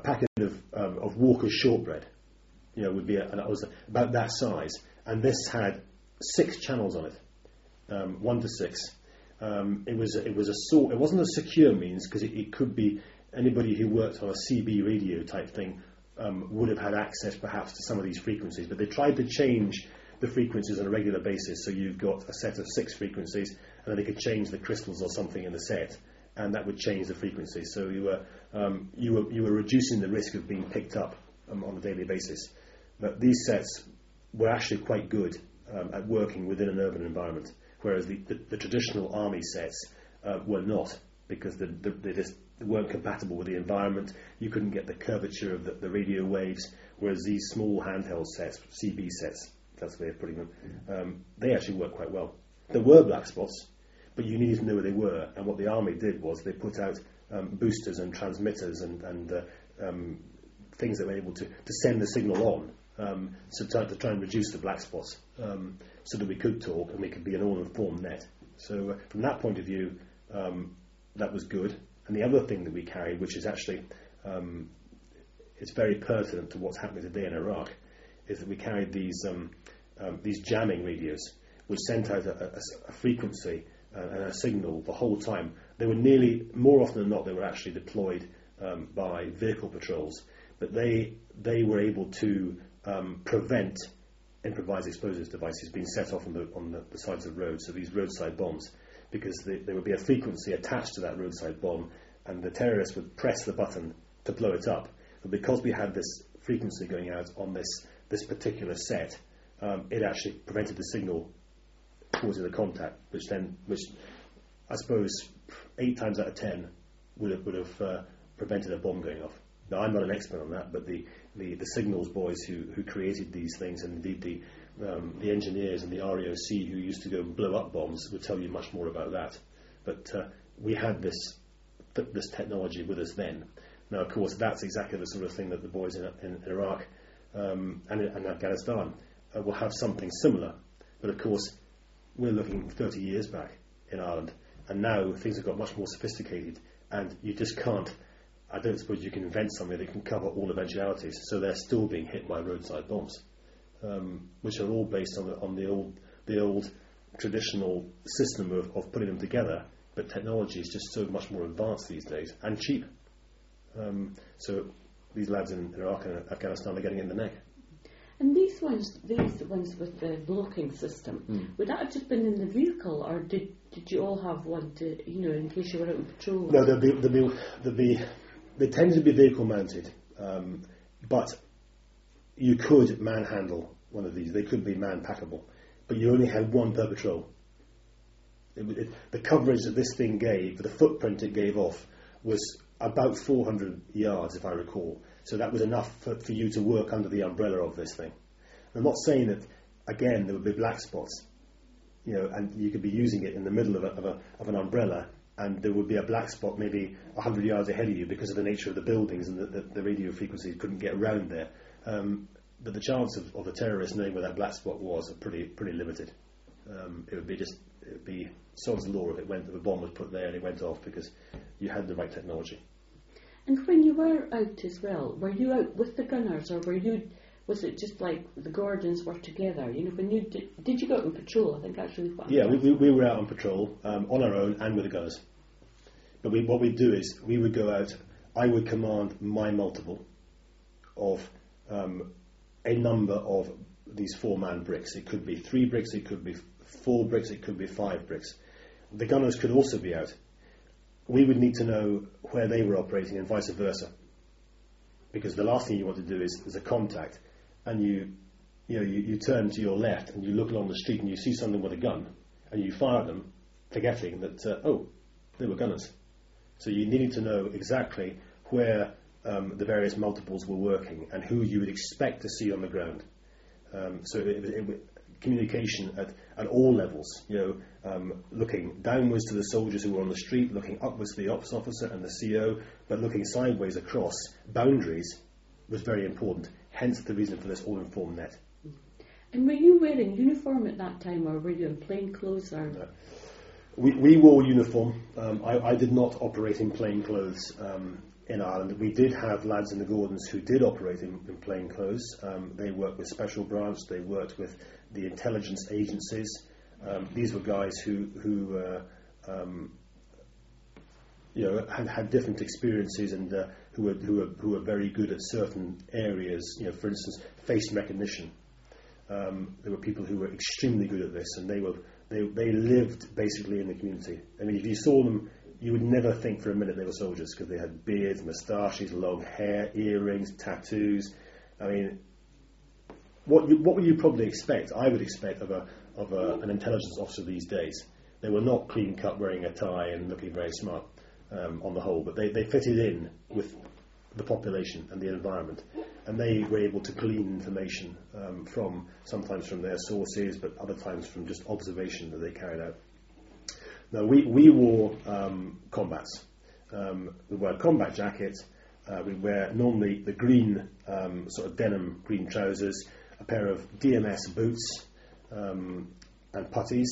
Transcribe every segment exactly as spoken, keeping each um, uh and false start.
packet of, um, of Walker's shortbread, you know, would be, a, and it was about that size, and this had six channels on it, um, one to six. Um, it was it was a sort. It wasn't a secure means because it, it could be anybody who worked on a C B radio type thing um, would have had access perhaps to some of these frequencies, but they tried to change the frequencies on a regular basis. So you've got a set of six frequencies, and then they could change the crystals or something in the set, and that would change the frequencies. So you were um, you were you were reducing the risk of being picked up um, on a daily basis. But these sets were actually quite good um, at working within an urban environment, whereas the, the, the traditional army sets uh, were not, because the, the, they just weren't compatible with the environment. You couldn't get the curvature of the, the radio waves, whereas these small handheld sets, C B sets, that's the way of putting them, um, they actually work quite well. There were black spots, but you needed to know where they were, and what the army did was they put out um, boosters and transmitters and, and uh, um, things that were able to, to send the signal on, um, so to, to try and reduce the black spots, um, so that we could talk and we could be an all-informed net. So uh, from that point of view, um, that was good. And the other thing that we carried, which is actually um, it's very pertinent to what's happening today in Iraq, is that we carried these um, um, these jamming radios, which sent out a, a, a frequency uh, and a signal the whole time. They were nearly, more often than not, they were actually deployed um, by vehicle patrols, but they they were able to um, prevent improvised explosives devices being set off on the on the, the sides of roads. So these roadside bombs, because they, there would be a frequency attached to that roadside bomb, and the terrorists would press the button to blow it up. But because we had this frequency going out on this this particular set, um, it actually prevented the signal causing the contact, which then, which I suppose eight times out of ten would have would have uh, prevented a bomb going off. Now, I'm not an expert on that, but the, the, the signals boys who, who created these things, and indeed the um, the engineers and the R E O C who used to go and blow up bombs, would tell you much more about that. But uh, we had this th- this technology with us then. Now, of course, that's exactly the sort of thing that the boys in, in Iraq um, and, and Afghanistan uh, will have something similar. But of course, we're looking thirty years back in Ireland, and now things have got much more sophisticated, and you just can't. I don't suppose you can invent something that can cover all eventualities. So they're still being hit by roadside bombs, um, which are all based on the, on the old the old traditional system of, of putting them together. But technology is just so much more advanced these days and cheap. Um, so these lads in Iraq and Afghanistan are getting in the neck. And these ones, these ones with the blocking system, mm. would that have just been in the vehicle, or did did you all have one to, you know, in case you were out on patrol? No, there'll be there'll be, there'll be they tend to be vehicle mounted, um, but you could manhandle one of these. They could be man packable, but you only had one per patrol. It, it, the coverage that this thing gave, the footprint it gave off, was about four hundred yards, if I recall. So that was enough for, for you to work under the umbrella of this thing. I'm not saying that, again, there would be black spots, you know, and you could be using it in the middle of, a, of, a, of an umbrella, and there would be a black spot maybe one hundred yards ahead of you because of the nature of the buildings and the, the, the radio frequencies couldn't get around there. Um, but the chance of, of the terrorists knowing where that black spot was are pretty pretty limited. Um, it would be just, it would be Sod's law if it went, if a bomb was put there and it went off because you had the right technology. And when you were out as well, were you out with the gunners, or were you? Was it just like the Gordons were together? You know, when you did, did you go out on patrol? I think that's really what. Yeah, we, we we were out on patrol um, on our own and with the gunners. But we, what we'd do is we would go out. I would command my multiple of um, a number of these four-man bricks. It could be three bricks. It could be four bricks. It could be five bricks. The gunners could also be out. We would need to know where they were operating and vice versa, because the last thing you want to do is, is a contact, and you, you know, you, you turn to your left and you look along the street and you see someone with a gun, and you fire them, forgetting that uh, oh, they were gunners. So you needed to know exactly where um, the various multiples were working and who you would expect to see on the ground. Um, so it, it, it, communication at, at all levels, you know, um, looking downwards to the soldiers who were on the street, looking upwards to the ops officer and the C O, but looking sideways across boundaries was very important. Hence the reason for this all-informed net. And were you wearing uniform at that time, or were you in plain clothes? Or? No. We, we wore uniform. Um, I, I did not operate in plain clothes um, in Ireland. We did have lads in the Gordons who did operate in, in plain clothes. Um, they worked with Special Branch. They worked with the intelligence agencies. Um, these were guys who, who uh, um, you know, had, had different experiences and uh, who were who were who were very good at certain areas. You know, for instance, face recognition. Um, there were people who were extremely good at this, and they were they they lived basically in the community. I mean, if you saw them, you would never think for a minute they were soldiers because they had beards, moustaches, long hair, earrings, tattoos. I mean, what you, what would you probably expect? I would expect of a of a, an intelligence officer these days. They were not clean cut, wearing a tie, and looking very smart um, on the whole, but they, they fitted in with the population and the environment, and they were able to glean information um, from sometimes from their sources, but other times from just observation that they carried out. Now we we wore um, combats. Um, we wear combat jackets. Uh, we wear normally the green um, sort of denim green trousers, a pair of D M S boots, um, and puttees.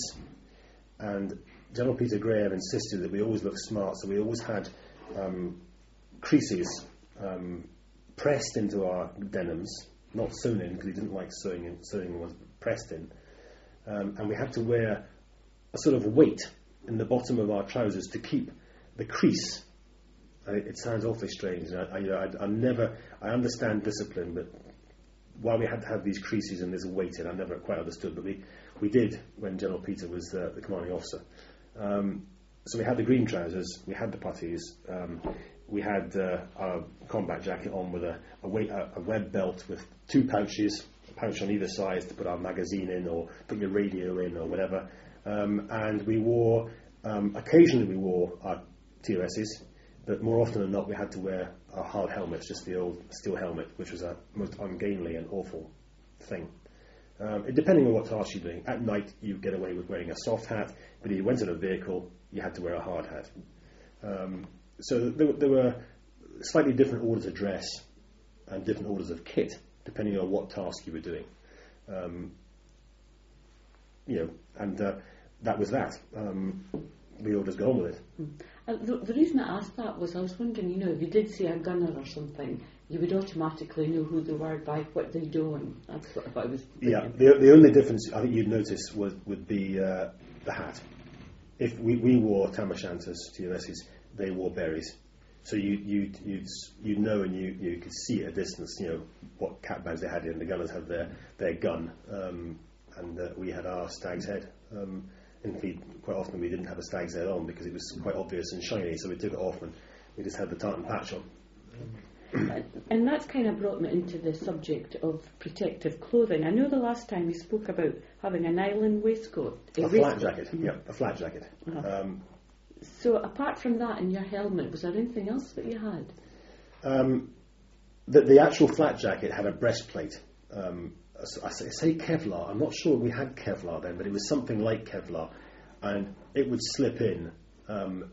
And General Peter Graham insisted that we always look smart, so we always had um, creases um, pressed into our denims, not sewn in because he didn't like sewing in, sewing was pressed in, um, and we had to wear a sort of weight in the bottom of our trousers to keep the crease. I, it sounds awfully strange. I, I, you know, I, I never, I understand discipline, but why we had to have these creases and this weight in, I never quite understood. But we, we did when General Peter was uh, the commanding officer. Um, so we had the green trousers, we had the puttees, um, we had uh, our combat jacket on with a, a, weight, a, a web belt with two pouches, a pouch on either side to put our magazine in or put your radio in or whatever. Um, and we wore, um, occasionally we wore our T O Ss, but more often than not we had to wear our hard helmets, just the old steel helmet, which was a most ungainly and awful thing. Um, it, depending on what task you're doing. At night you get away with wearing a soft hat, but if you went in a vehicle you had to wear a hard hat. Um, so there, there were slightly different orders of dress and different orders of kit, depending on what task you were doing. Um, you know, and uh, that was that. Um, we all just got on with it. Mm. Uh, the, the reason I asked that was I was wondering, you know, if you did see a gunner or something, you would automatically know who they were by what they're doing. That's what I was thinking. Yeah, the, the only difference I think you'd notice would, would be uh, the hat. If we, we wore tam o' shanters, T O Ss, they wore berries. So you, you'd, you'd, you'd know and you, you could see at a distance, you know, what cap bands they had in. The gunners had their, their gun, um, and uh, we had our stag's head. Um, in fact, quite often we didn't have a stag's head on because it was quite obvious and shiny, so we took it off and we just had the tartan patch on. Um, and that's kind of brought me into the subject of protective clothing. I know the last time we spoke about having a nylon waistcoat. A, a waistcoat. flat jacket, mm-hmm. yeah, a flat jacket. Uh-huh. Um, so apart from that and your helmet, was there anything else that you had? Um, the, the actual flat jacket had a breastplate. Um, I say Kevlar. I'm not sure we had Kevlar then, but it was something like Kevlar, and it would slip in um,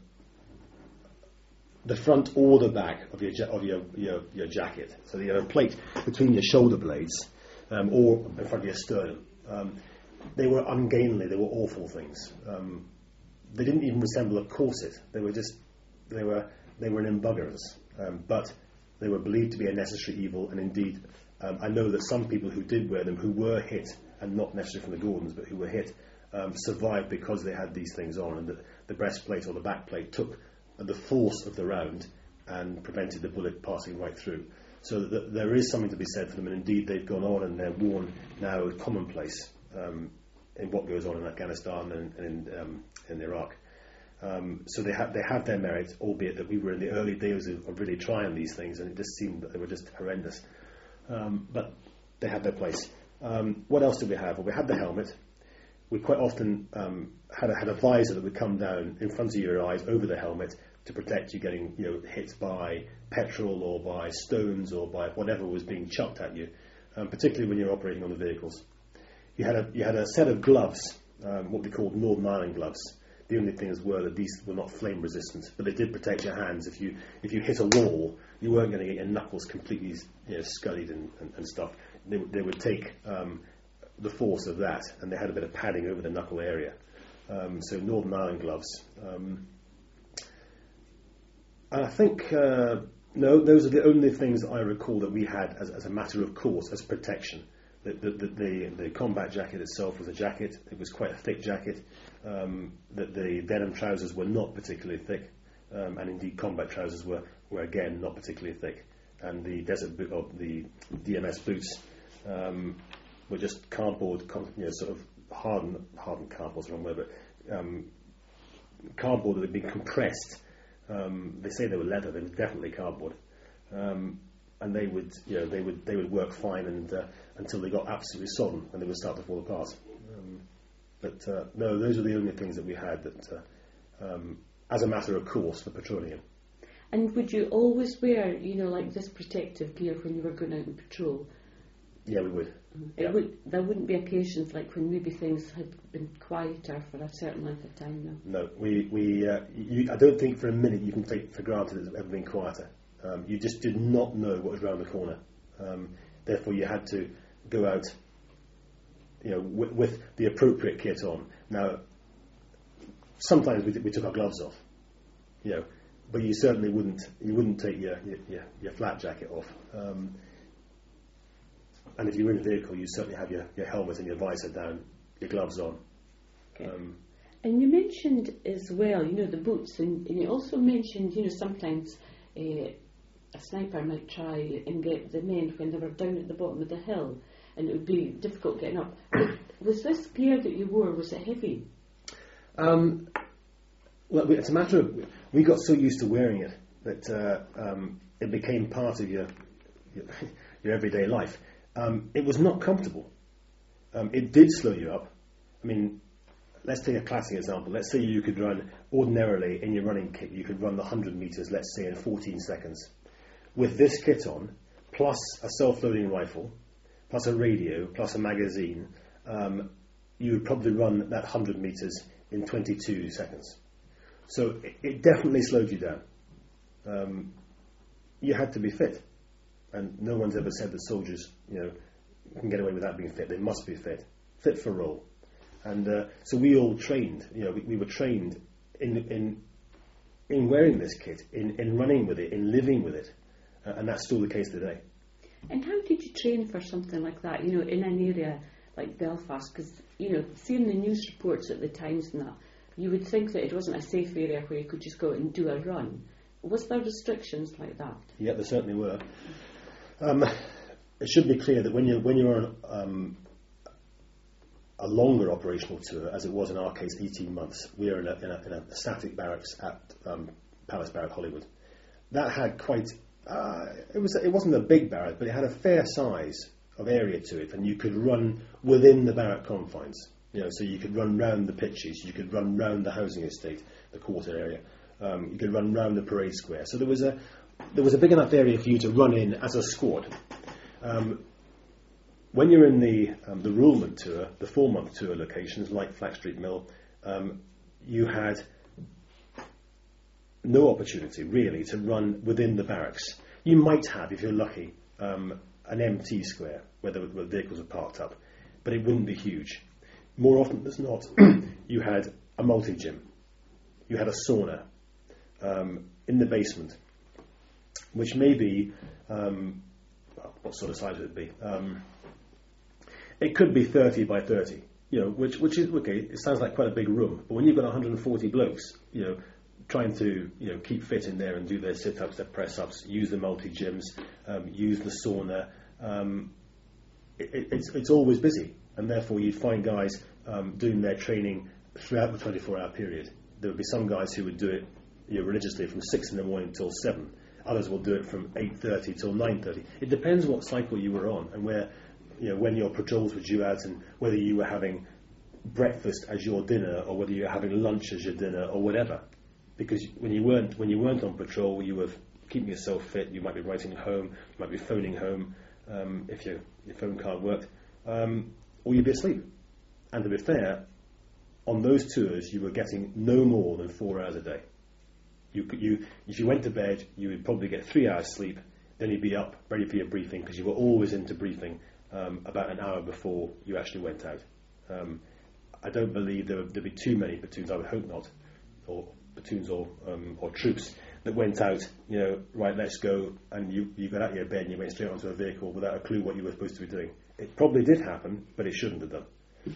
the front or the back of your ja- of your, your your jacket. So you have a plate between your shoulder blades um, or in front of your sternum. Um, they were ungainly. They were awful things. Um, they didn't even resemble a corset. They were just they were they were an embuggerers. Um, but they were believed to be a necessary evil, and indeed. Um, I know that some people who did wear them, who were hit, and not necessarily from the Gordons, but who were hit, um, survived because they had these things on, and the, the breastplate or the backplate took the force of the round and prevented the bullet passing right through. So th- there is something to be said for them, and indeed they've gone on and they're worn now commonplace um, in what goes on in Afghanistan and, and in, um, in Iraq. Um, so they have they have their merit, albeit that we were in the early days of, of really trying these things, and it just seemed that they were just horrendous. Um, but they had their place. Um, what else did we have? Well, we had the helmet. We quite often um, had, a, had a visor that would come down in front of your eyes over the helmet to protect you getting you know, hit by petrol or by stones or by whatever was being chucked at you, um, particularly when you're operating on the vehicles. You had a, you had a set of gloves, um, what we called Northern Ireland gloves. The only things were that these were not flame resistant, but they did protect your hands. If you if you hit a wall, you weren't going to get your knuckles completely you know, scuddied and, and, and stuff. They, they would take um, the force of that, and they had a bit of padding over the knuckle area. Um, so Northern Ireland gloves. Um, and I think uh, No, those are the only things that I recall that we had as, as a matter of course, as protection. The, the, the, the, the combat jacket itself was a jacket. It was quite a thick jacket. Um, the, the denim trousers were not particularly thick, um, and indeed combat trousers were, were again not particularly thick. And the desert boot, or the D M S boots, um, were just cardboard, you know, sort of hardened, hardened cardboard's the wrong word, but um, cardboard that had been compressed. Um, they say they were leather. They were definitely cardboard, um, and they would, you know, they would they would work fine and uh, until they got absolutely sodden and they would start to fall apart. Um, but uh, no, those are the only things that we had that, uh, um, as a matter of course, for patrolling in. And would you always wear, you know, like this protective gear when you were going out on patrol? Yeah, we would. Mm-hmm. Yeah. It would. There wouldn't be occasions like when maybe things had been quieter for a certain length of time. No. No, we we. Uh, you, I don't think for a minute you can take for granted it's ever been quieter. Um, you just did not know what was round the corner. Um, therefore, you had to go out, you know, with, with the appropriate kit on. Now, sometimes we, we took our gloves off, you know, but you certainly wouldn't. You wouldn't take your your, your, your flat jacket off. Um, And if you were in a vehicle, you certainly have your, your helmet and your visor down, your gloves on. Okay. Um, and you mentioned as well, you know, the boots, and, and you also mentioned, you know, sometimes uh, a sniper might try and get the men when they were down at the bottom of the hill, and it would be difficult getting up. But was this gear that you wore, was it heavy? um, well, it's a matter of, we got so used to wearing it that uh, um, it became part of your, your, your everyday life. Um, it was not comfortable. Um, it did slow you up. I mean, let's take a classic example. Let's say you could run, ordinarily in your running kit, you could run the one hundred metres, let's say, in fourteen seconds. With this kit on, plus a self-loading rifle, plus a radio, plus a magazine, um, you would probably run that one hundred metres in twenty-two seconds. So it, it definitely slowed you down. Um, you had to be fit. And no one's ever said that soldiers, you know, can get away without being fit. They must be fit, fit for role. And uh, so we all trained. You know, we, we were trained in in in wearing this kit, in, in running with it, in living with it, uh, and that's still the case today. And how did you train for something like that? You know, in an area like Belfast, because you know, seeing the news reports at the Times and that, you would think that it wasn't a safe area where you could just go out and do a run. Was there restrictions like that? Yeah, there certainly were. Um, it should be clear that when you're, when you're on um, a longer operational tour, as it was in our case, eighteen months, we were in a, in a, in a static barracks at um, Palace Barrack Hollywood. That had quite, uh, it, was, it wasn't a big barrack, but it had a fair size of area to it, and you could run within the barrack confines. You know, so you could run round the pitches, you could run round the housing estate, the quarter area, um, you could run round the parade square. So there was a There was a big enough area for you to run in as a squad. Um, when you're in the um, the Ruhlmann tour, the four-month tour locations like Flack Street Mill, um, you had no opportunity really to run within the barracks. You might have, if you're lucky, um, an empty square where the, where the vehicles are parked up, but it wouldn't be huge. More often than not, you had a multi-gym. You had a sauna um, in the basement, which may be, um, well, what sort of size would it be? Um, it could be thirty by thirty, you know, which which is, okay, it sounds like quite a big room, but when you've got one hundred forty blokes, you know, trying to, you know, keep fit in there and do their sit-ups, their press-ups, use the multi-gyms, um, use the sauna, um, it, it's, it's always busy, and therefore you'd find guys um, doing their training throughout the twenty-four hour period. There would be some guys who would do it, you know, religiously from six in the morning till seven. Others will do it from eight thirty till nine thirty. It depends what cycle you were on and where, you know, when your patrols were due out and whether you were having breakfast as your dinner or whether you were having lunch as your dinner or whatever. Because when you weren't when you weren't on patrol, you were keeping yourself fit. You might be writing home, you might be phoning home um, if your your phone card worked, um, or you'd be asleep. And to be fair, on those tours, you were getting no more than four hours a day. You, you, if you went to bed, you would probably get three hours sleep, then you'd be up, ready for your briefing, because you were always into briefing um, about an hour before you actually went out. Um, I don't believe there would there'd be too many platoons, I would hope not, or platoons or, um, or troops that went out, you know, right, let's go, and you, you got out of your bed and you went straight onto a vehicle without a clue what you were supposed to be doing. It probably did happen, but it shouldn't have done.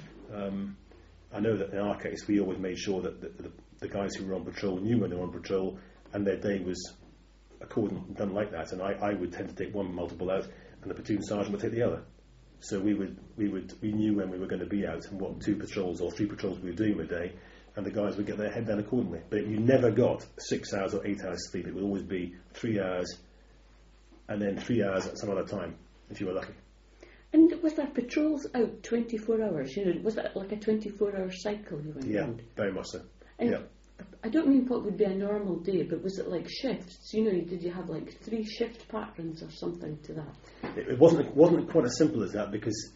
Um, I know that in our case, we always made sure that the, the, the guys who were on patrol knew when they were on patrol, and their day was according done like that. And I, I would tend to take one multiple out, and the platoon sergeant would take the other. So we would we would we knew when we were going to be out and what two patrols or three patrols we were doing a day, and the guys would get their head down accordingly. But you never got six hours or eight hours sleep. It would always be three hours, and then three hours at some other time if you were lucky. And was there patrols out twenty-four hours? You know, was that like a twenty-four hour cycle you went Yeah, round? very much so. And yeah. I don't mean what would be a normal day, but was it like shifts? You know, did you have like three shift patterns or something to that? It, it wasn't it wasn't quite as simple as that, because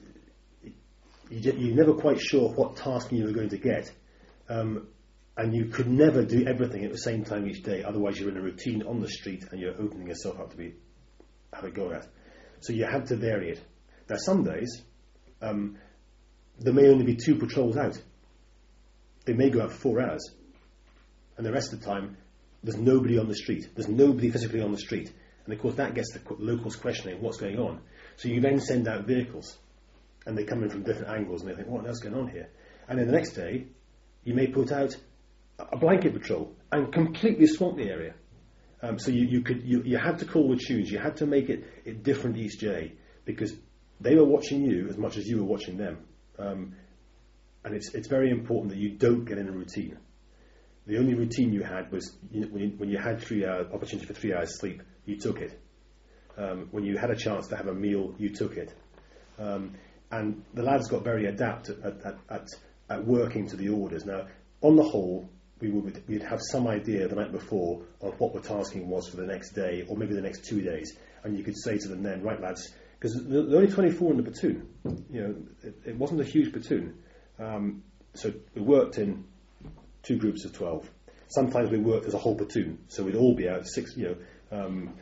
you, you're never quite sure what task you were going to get, um, and you could never do everything at the same time each day. Otherwise, you're in a routine on the street and you're opening yourself up to be have a go at. So you had to vary it. Now, some days um, there may only be two patrols out. They may go out for four hours. And the rest of the time, there's nobody on the street. There's nobody physically on the street. And of course, that gets the locals questioning what's going on. So you then send out vehicles, and they come in from different angles, and they think, what else is going on here? And then the next day, you may put out a blanket patrol and completely swamp the area. Um, so you, you could you, you had to call the tunes. You had to make it, it different each day, because they were watching you as much as you were watching them. Um, and it's it's very important that you don't get in a routine. The only routine you had was you, when, you, when you had three hour opportunity for three hours sleep, you took it. Um, when you had a chance to have a meal, you took it. Um, and the lads got very adept at, at, at, at working to the orders. Now, on the whole, we would we'd have some idea the night before of what the tasking was for the next day, or maybe the next two days, and you could say to them then, right, lads, because there were only twenty-four in the platoon. You know, it, it wasn't a huge platoon, um, so we worked in two groups of twelve. Sometimes we worked as a whole platoon, so we'd all be out. Six, you know, um,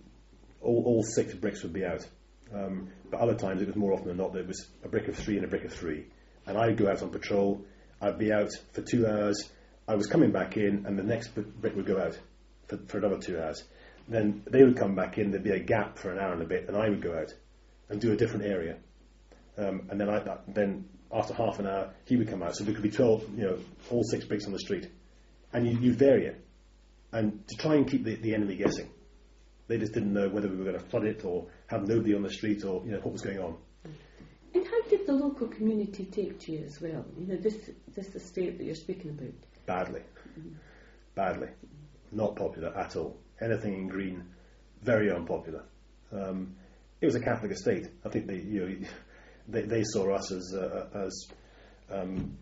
all, all six bricks would be out. Um, but other times it was more often than not that it was a brick of three and a brick of three. And I'd go out on patrol. I'd be out for two hours. I was coming back in, and the next brick would go out for, for another two hours. Then they would come back in. There'd be a gap for an hour and a bit, and I would go out and do a different area. Um, and then I then. After half an hour, he would come out. So there could be twelve, you know, all six bricks on the street. And you, you vary it. And to try and keep the, the enemy guessing. They just didn't know whether we were going to flood it or have nobody on the street, or, you know, what was going on. And how did the local community take to you as well? You know, this, this estate that you're speaking about. Badly. Mm-hmm. Badly. Not popular at all. Anything in green, very unpopular. Um, it was a Catholic estate. I think they, you know, They, they saw us as uh, as um,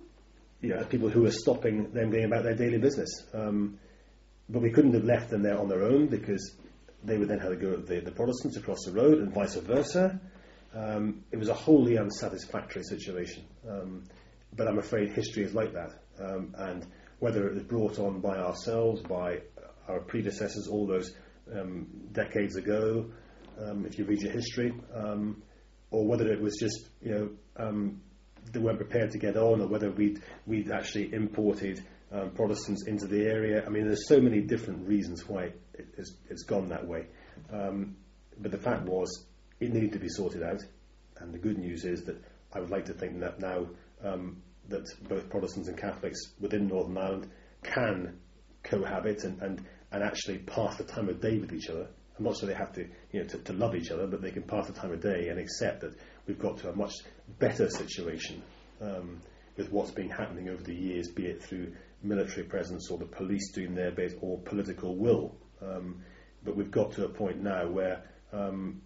you know, people who were stopping them going about their daily business. Um, but we couldn't have left them there on their own, because they would then have to go at the, the Protestants across the road, and vice versa. Um, it was a wholly unsatisfactory situation. Um, but I'm afraid history is like that. Um, and whether it was brought on by ourselves, by our predecessors all those um, decades ago, um, if you read your history, um, or whether it was just, you know, um, they weren't prepared to get on, or whether we'd, we'd actually imported um, Protestants into the area. I mean, there's so many different reasons why it, it's, it's gone that way. Um, but the fact was, it needed to be sorted out. And the good news is that I would like to think that now um, that both Protestants and Catholics within Northern Ireland can cohabit and, and, and actually pass the time of day with each other. I'm not sure they have to, you know, to, to love each other, but they can pass the time of day and accept that we've got to a much better situation um, with what's been happening over the years, be it through military presence or the police doing their bit or political will. Um, but we've got to a point now where, um,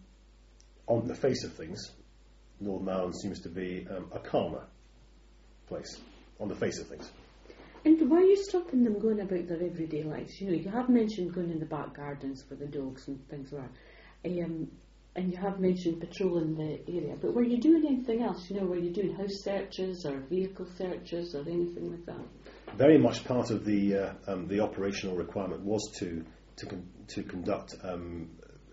on the face of things, Northern Ireland seems to be um, a calmer place, on the face of things. And why are you stopping them going about their everyday lives? You know, you have mentioned going in the back gardens for the dogs and things like that. Um, and you have mentioned patrolling the area. But were you doing anything else? You know, were you doing house searches or vehicle searches or anything like that? Very much part of the uh, um, the operational requirement was to to, con- to conduct um,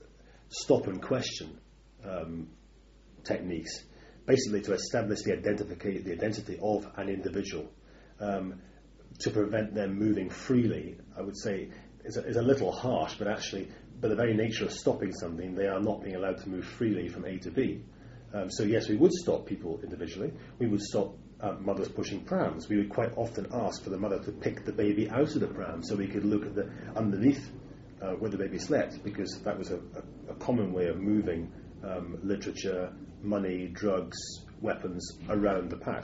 stop and question um, techniques, basically to establish the identity the identity of an individual. Um, to prevent them moving freely. I would say is a, is a little harsh, but actually, by the very nature of stopping something, they are not being allowed to move freely from A to B. Um, so yes, we would stop people individually. We would stop uh, mothers pushing prams. We would quite often ask for the mother to pick the baby out of the pram so we could look at the underneath uh, where the baby slept, because that was a, a, a common way of moving um, literature, money, drugs, weapons around the patch.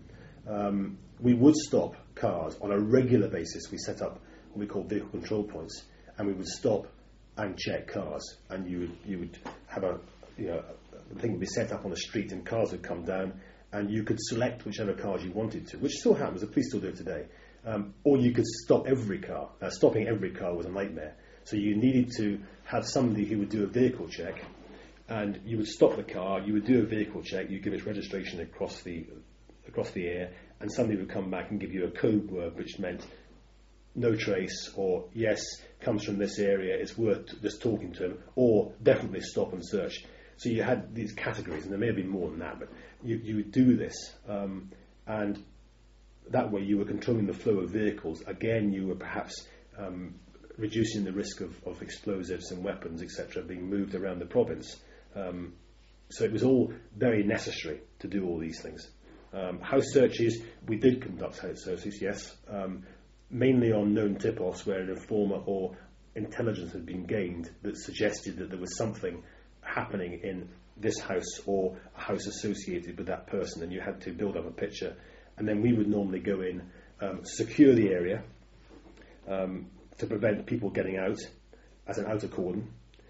Um, we would stop cars on a regular basis. We set up what we call vehicle control points, and we would stop and check cars. And you would you would have a you know the thing would be set up on the street, and cars would come down, and you could select whichever cars you wanted to, which still happens. The police still do it today. Um, or you could stop every car. Uh, stopping every car was a nightmare. So you needed to have somebody who would do a vehicle check, and you would stop the car. You would do a vehicle check. You give its registration across the across the air, and somebody would come back and give you a code word, which meant no trace, or yes, comes from this area, it's worth just talking to him, or definitely stop and search. So you had these categories, and there may have been more than that, but you, you would do this, um, and that way you were controlling the flow of vehicles. Again, you were perhaps um, reducing the risk of, of explosives and weapons, et cetera, being moved around the province. Um, so it was all very necessary to do all these things. Um, house searches, we did conduct house searches, yes, um, mainly on known tip-offs where an informer or intelligence had been gained that suggested that there was something happening in this house or a house associated with that person, and you had to build up a picture. And then we would normally go in, um, secure the area um, to prevent people getting out as an outer cordon,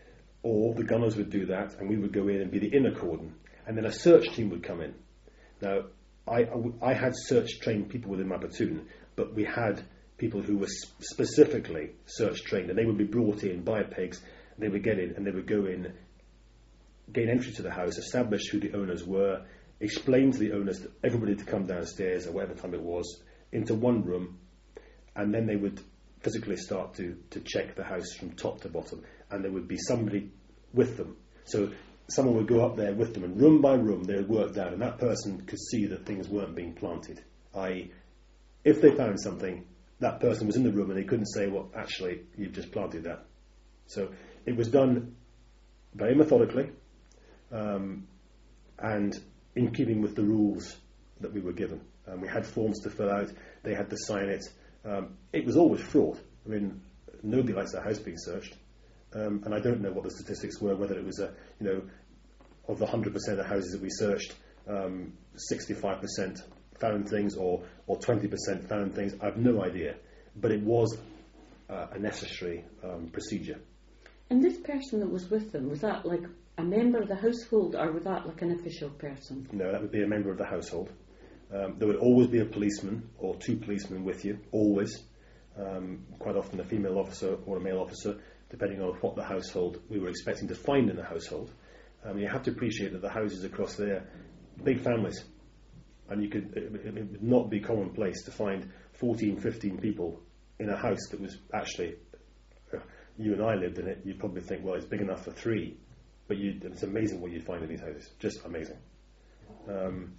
or the gunners would do that, and we would go in and be the inner cordon, and then a search team would come in. Now, I, I had search-trained people within my platoon, but we had people who were sp- specifically search-trained, and they would be brought in by pigs, they would get in, and they would go in, gain entry to the house, establish who the owners were, explain to the owners that everybody to come downstairs, at whatever time it was, into one room, and then they would physically start to, to check the house from top to bottom, and there would be somebody with them. So someone would go up there with them, and room by room they would work down, and that person could see that things weren't being planted. that is, if they found something, that person was in the room and they couldn't say, well, actually, you've just planted that. So it was done very methodically um, and in keeping with the rules that we were given. Um, we had forms to fill out, they had to sign it. Um, it was always fraught. I mean, nobody likes their house being searched. Um, and I don't know what the statistics were, whether it was, a, you know, of the one hundred percent of houses that we searched, um, sixty-five percent found things, or, or twenty percent found things. I have no idea. But it was uh, a necessary um, procedure. And this person that was with them, was that like a member of the household, or was that like an official person? No, that would be a member of the household. Um, there would always be a policeman or two policemen with you, always. Um, quite often a female officer or a male officer, depending on what the household we were expecting to find in the household. Um, you have to appreciate that the houses across there, big families, and you could it, it would not be commonplace to find fourteen, fifteen people in a house that was actually, uh, you and I lived in it, you'd probably think, well, it's big enough for three, but you, it's amazing what you'd find in these houses, just amazing. Um,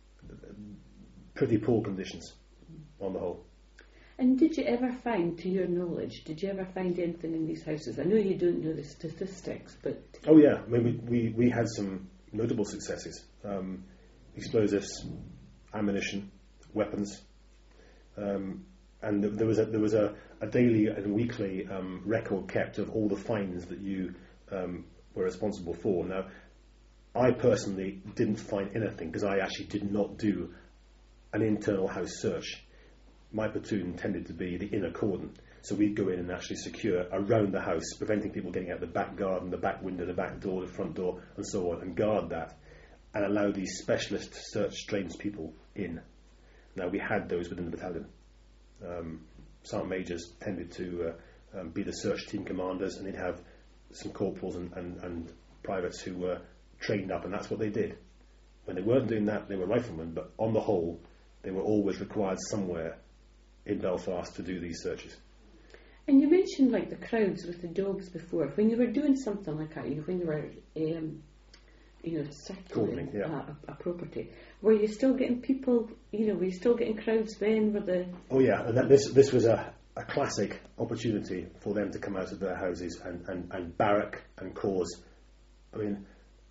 pretty poor conditions on the whole. And did you ever find, to your knowledge, did you ever find anything in these houses? I know you don't know the statistics, but... Oh yeah, I mean, we, we, we had some notable successes. Um, explosives, ammunition, weapons. Um, and there was a, there was a, a daily and weekly um, record kept of all the finds that you um, were responsible for. Now, I personally didn't find anything because I actually did not do an internal house search. My platoon tended to be the inner cordon, so we'd go in and actually secure around the house, preventing people getting out the back garden, the back window, the back door, the front door, and so on, and guard that, and allow these specialist search trained people in. Now, we had those within the battalion. Um, sergeant majors tended to uh, um, be the search team commanders, and they'd have some corporals and, and, and privates who were trained up, and that's what they did. When they weren't doing that, they were riflemen, but on the whole, they were always required somewhere in Belfast to do these searches. And you mentioned like the crowds with the dogs before. When you were doing something like that, you know, when you were, um, you know, circling yeah. a, a property, were you still getting people? You know, were you still getting crowds then? Were the oh yeah, and that, this this was a a classic opportunity for them to come out of their houses and, and, and barrack and cause, I mean,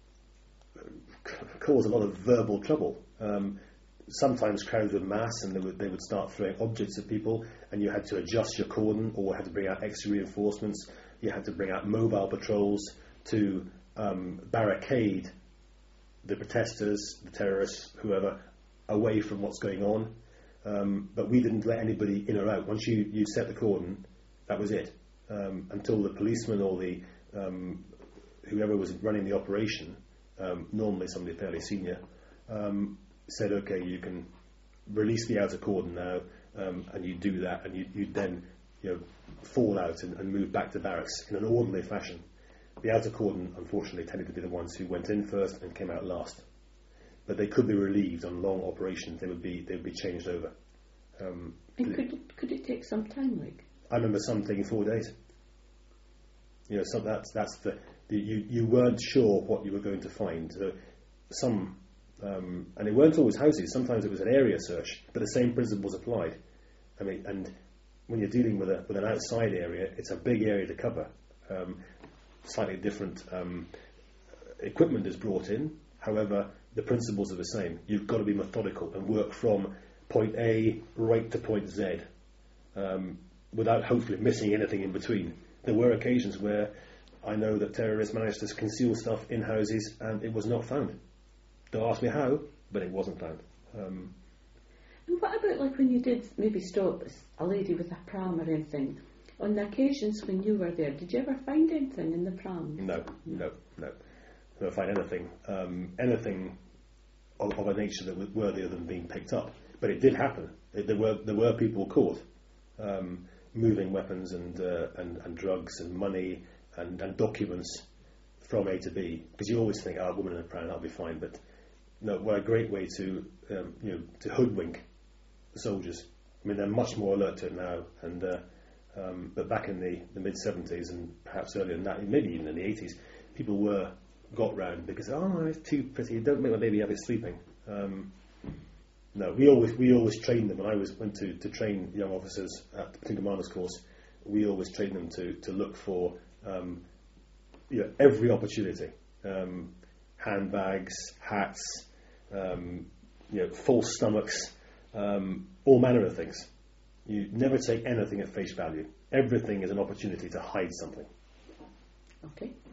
cause a lot of verbal trouble. Um, sometimes crowds would mass and they would, they would start throwing objects at people, and you had to adjust your cordon or had to bring out extra reinforcements. You had to bring out mobile patrols to um, barricade the protesters, the terrorists, whoever, away from what's going on. Um, but we didn't let anybody in or out. Once you, you set the cordon, that was it. Um, until the policeman or the um, whoever was running the operation, um, normally somebody fairly senior, um, said, okay, you can release the outer cordon now, um, and you do that, and you, you then you know, fall out and, and move back to barracks in an orderly fashion. The outer cordon, unfortunately, tended to be the ones who went in first and came out last. But they could be relieved on long operations. They would be they would be changed over. Um, and could it, could it take some time, like? I remember some taking four days. You know, some, that's that's the, the you you weren't sure what you were going to find. So some, um, and it weren't always houses. Sometimes it was an area search, but the same principles applied. I mean, and when you're dealing with a with an outside area, it's a big area to cover. Um, slightly different um, equipment is brought in. However, the principles are the same. You've got to be methodical and work from point A right to point Z, um, without hopefully missing anything in between. There were occasions where I know that terrorists managed to conceal stuff in houses and it was not found. Don't ask me how, but it wasn't found. Um, and what about like when you did maybe stop a lady with a pram or anything? On the occasions when you were there, did you ever find anything in the pram? No, no, no. Don't find anything, um, anything of, of a nature that was worthy of them being picked up. But it did happen. It, there were there were people caught um, moving weapons and, uh, and and drugs and money and, and documents from A to B. Because you always think, "Oh, a woman in a pram, that'll be fine." But no, what a great way to um, you know to hoodwink the soldiers. I mean, they're much more alert to it now. And uh, um, but back in the, the mid seventies and perhaps earlier than that, maybe even in the eighties, people were got round because oh, it's too pretty. Don't make my baby have it sleeping. Um, no, we always we always trained them. When I was went to, to train young officers at the Platoon Commander's course, we always trained them to to look for um, you know every opportunity, um, handbags, hats, um, you know false stomachs, um, all manner of things. You never take anything at face value. Everything is an opportunity to hide something. Okay.